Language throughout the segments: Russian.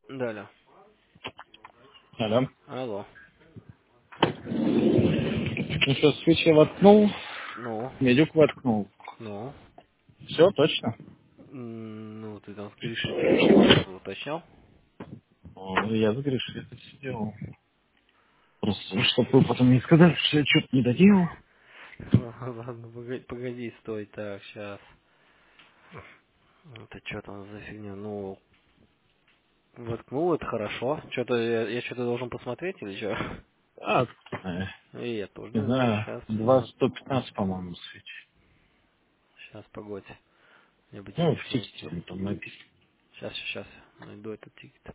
Далее. Алло. Алло. Ну что, свечи воткнул, Ну, медюк воткнул. ну. Все, точно? Ну, ты там с Гришей что-то уточнял? Ну, я с Гришей это все делал. Просто, чтобы вы потом не сказали, что я что-то не доделал. Ладно, погоди, погоди, стой, так, сейчас. Это что там за фигня? Ну, воткнул, это хорошо. Что-то я что-то должен посмотреть или что? А, И я тоже не не знаю, знаю, сейчас, два минут. сто пятнадцать, по-моему, свечи. Сейчас, погодь. Мне бы Ну, в тикет тикете найти. он там написан. Сейчас, найду этот тикет.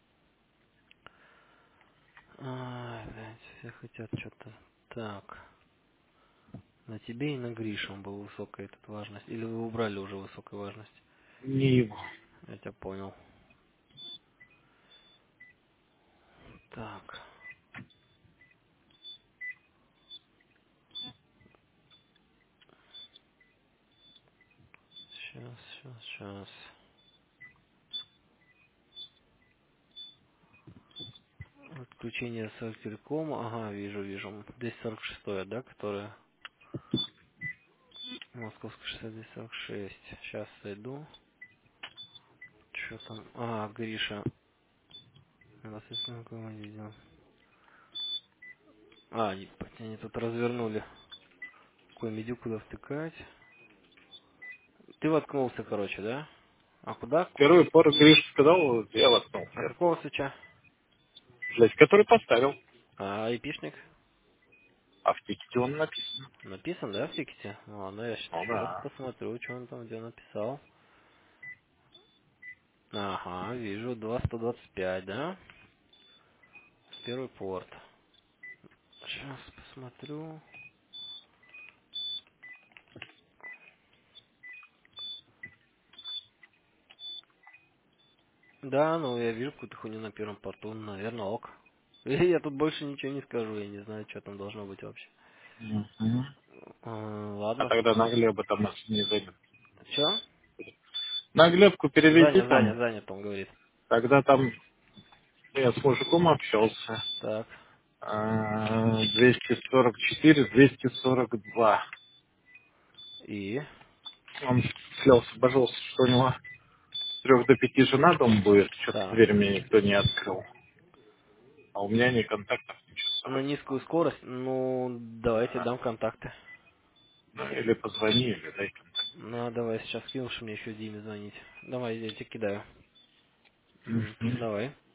Блядь, все хотят что-то. Так. На тебе и на Грише он был высокая эта важность. Или вы убрали уже высокую важность? Не его. Я тебя понял. Так. Сейчас. Отключение с телекома. Ага, вижу. 246, да, которая? Московская 6246. Сейчас зайду. Что там? Гриша. Вас видел. Ебать, они тут развернули. Какой медюк куда втыкать. Ты воткнулся, короче, да? А куда? Первую пару Гриша сказал, я воткнул А первый. какого свеча? Блять, который поставил. Айпишник? А в тикете он написан. Написан, да, в тикете? Ладно, я Ну сейчас да. посмотрю, что он там где написал. Ага, вижу, 225, да? В первый порт. Сейчас посмотрю. Да, ну я вижу какую-то хуйню на первом порту, наверное, ок. Я тут больше ничего не скажу, я не знаю, что там должно быть вообще. Мгм. А Ладно. тогда на Глеба там нас не зайдет. Че? На Глебку переведи там. Занят, он говорит. Тогда там я с мужиком общался. Так, 244, 242. и? Он слился, божился, что у него с 3 до 5 жена дом будет. Что-то Так. дверь мне никто не открыл. А у меня ни контактов, ничего с На собой не низкую было. скорость, ну, давайте Да. дам контакты. Ну, или позвони, или дай контакт. Ну, давай сейчас скинул, что мне еще Диме звонить. Давай, я тебе кидаю. Мгм. Давай.